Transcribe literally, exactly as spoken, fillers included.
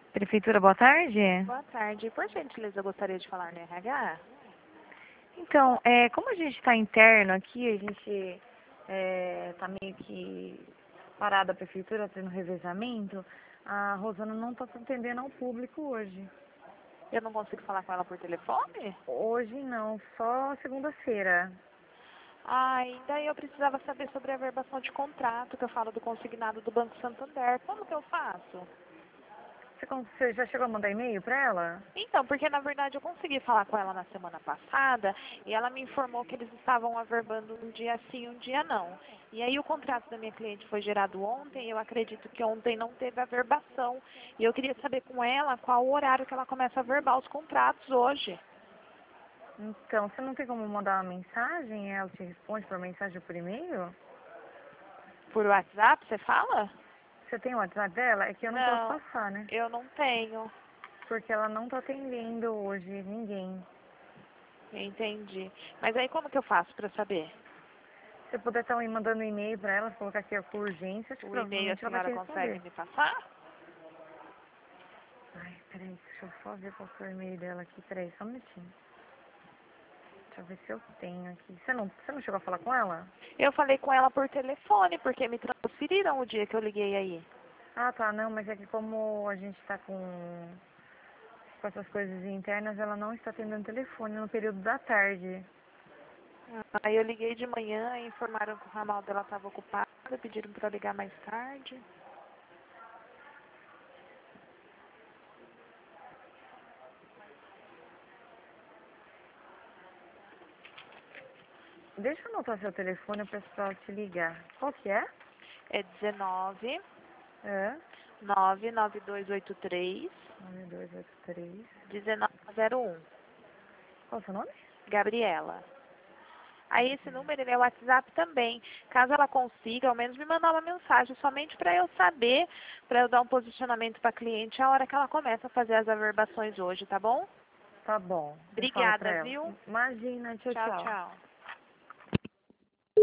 Prefeitura, boa tarde. Boa tarde. Por gentileza, eu gostaria de falar no R H. Então, é, como a gente está interno aqui, a gente está meio que parado a prefeitura, tendo revezamento, a Rosana não está atendendo ao público hoje. Eu não consigo falar com ela por telefone? Hoje não, só segunda-feira. Ah, e daí eu precisava saber sobre a verbação de contrato, que eu falo do consignado do Banco Santander. Como que eu faço? Você, con- você já chegou a mandar e-mail para ela? Então, porque na verdade eu consegui falar com ela na semana passada e ela me informou que eles estavam averbando um dia sim, um dia não. E aí o contrato da minha cliente foi gerado ontem e eu acredito que ontem não teve averbação. E eu queria saber com ela qual o horário que ela começa a averbar os contratos hoje. Então, você não tem como mandar uma mensagem? Ela te responde por mensagem ou por e-mail? Por WhatsApp, você fala? Você tem o WhatsApp dela? É que eu não posso Não, passar, né? eu não tenho. Porque ela não está atendendo hoje ninguém. Entendi. Mas aí como que eu faço para saber? Se você puder estar me mandando um e-mail para ela, colocar aqui com urgência, acho que O e-mail a provavelmente ela vai te senhora consegue responder. me passar? Ai, peraí, deixa eu só ver qual que é o e-mail dela aqui. Peraí, só um minutinho. Deixa eu ver se eu tenho aqui. Você não, você não chegou a falar com ela? Eu falei com ela por telefone, porque me transferiram o dia que eu liguei aí. Ah, tá, não, mas é que como a gente está com, com essas coisas internas, ela não está atendendo telefone no período da tarde. Aí eu liguei de manhã e informaram que o ramal dela estava ocupado, pediram para ligar mais tarde. Deixa eu anotar seu telefone, eu peço pra ela te ligar. Qual que é? É dezenove, É, nove nove dois oito três, nove dois oito três. dezenove zero um. Qual é o seu nome? Gabriela. Aí esse número ele é o WhatsApp também. Caso ela consiga, ao menos me mandar uma mensagem, somente para eu saber, para eu dar um posicionamento para a cliente a hora que ela começa a fazer as averbações hoje, tá bom? Tá bom, eu falo pra Obrigada, ela. viu? Imagina, tchau, Tchau, tchau. tchau.